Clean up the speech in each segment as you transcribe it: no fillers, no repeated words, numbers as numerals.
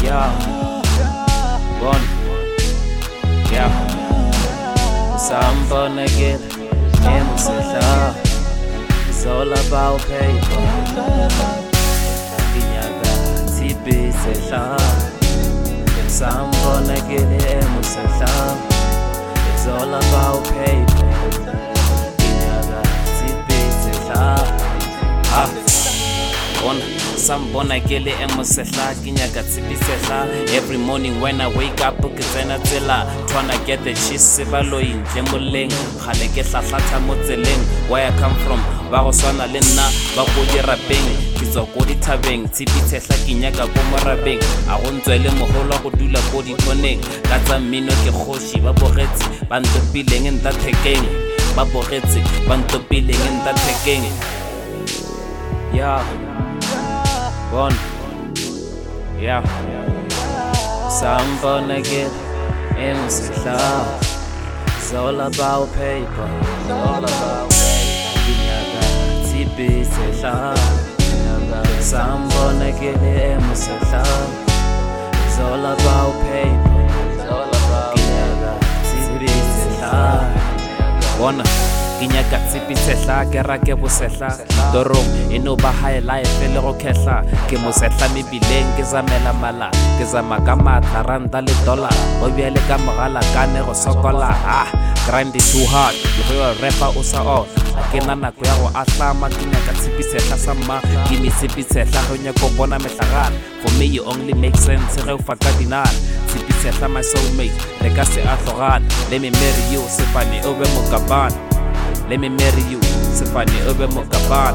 Yeah, one, yeah. Sambona again, it's all about paper. Kinyaga, tipi sehla. Sambona again, it's all about paper. Kinyaga, tipi sehla. One. Sambona kele emosehla kinyaga tsibisehla. Every morning when I wake up ke tsena tsela tryna get the cheese balo intle moleng khale ke hlathatha mo tseleng. Where I come from ba go swana le nna ba go dirapeng ke tswa go dithabeng tsibisehla kinyaga go morabeng a go ntswele mogolo go dula go dikoneng ka tsa mmino ke khoshi ba bogetse ba ntopileng nta thekeng ba bogetse ba ntopileng nta thekeng. Yeah, one, yeah. Sambona again, it's all about paper. It's all about paper. Kinyaga, tipi sehla. Sambona again, it's all about paper. It's all about kinyaga, tipi sehla. One. Kinyaga tsipi sehla ke ra ke bosehla dorong eno ba high life le go khehla ke mosehla mebileng ke zamela mala ke zama ka matla ranta le dollar go bjale ka mogala ka ne go sokola grind it too hard you a rapper o sa on ke na nako ya go atlama kinyaga tsipi sehla sa ma ke mi tsipi sehla go nya go bona mehlagana for me you only make sense ge o faka dinar tsipi sehla my soulmate re ka se atlogana let me marry you sefane o be mokabana. Let me marry you, Sefani Obe Mokabana.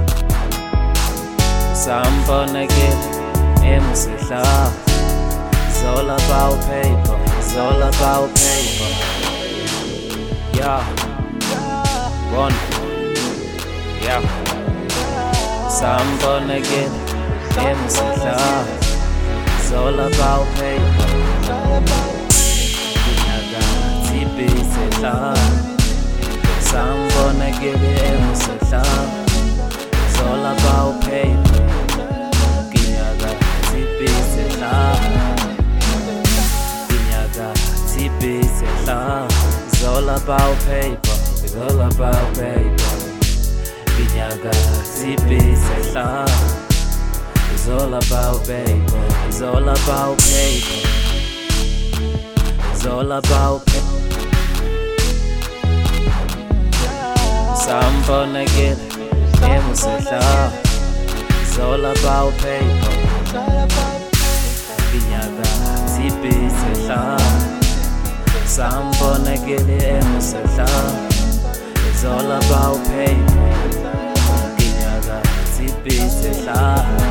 Sambona again, it's all about paper. It's all about paper. Yeah, one, yeah. Sambona again, it's all about paper. Kinyaga, tipi sehla. Sambona give it it's all about paper. Kinyaga tipi sehla. Kinyaga tipi sehla. It's all about paper. It's all about paper. Kinyaga tipi sehla. It's all about paper. It's all about paper. It's all about paper. Sambona again, it's all about paper. Kinyaga tipi sehla. Sambona again, it's all about paper. Kinyaga tipi sehla.